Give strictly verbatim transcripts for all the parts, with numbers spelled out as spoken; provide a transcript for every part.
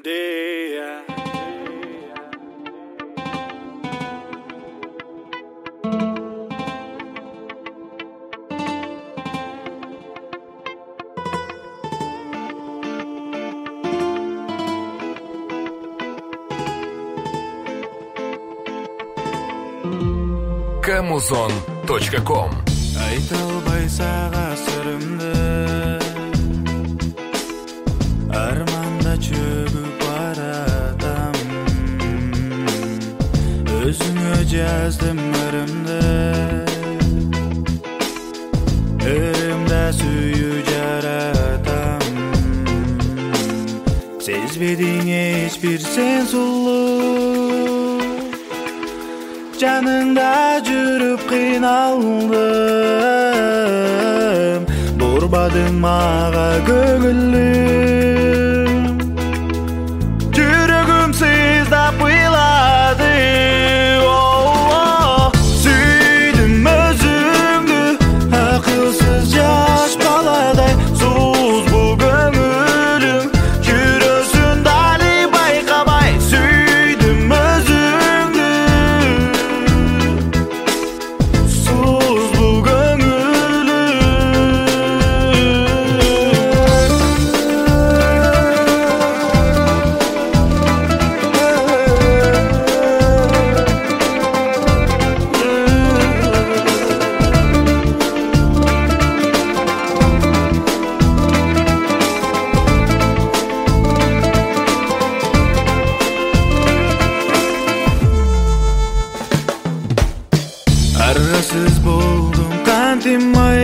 Deya. камузон точка ком. Айта албай сага сырымды, арманда чөгүп баратам. Өзүңө жаздым ырымды, ырымда сүйүү жаратам. Сезбедиң эч бир сен сулуу, жаныңда жүрүп кыйналдым. Бурбадың мага көңүлүм, жүрөгүм сыздап ыйлады. Сүйдүм өзүңдү, акылсыз жаш баладай. Сууз бул көңүлүм, жүрөсүн дали байкабай. Сүйдүм өзүңдү, сууз бул аргасыз болдум кантим ай.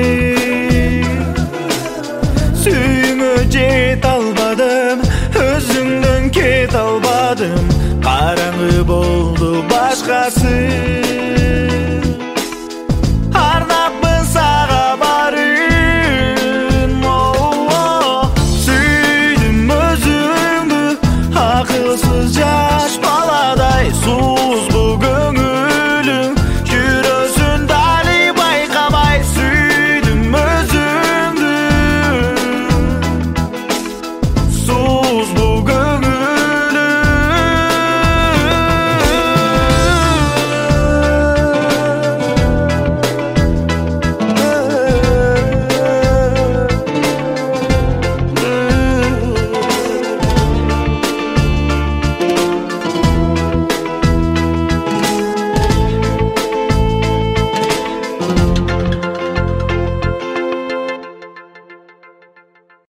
Сүйүңө жете албадым, өзүңдөн кете албадым. Караңгы болду башкасы.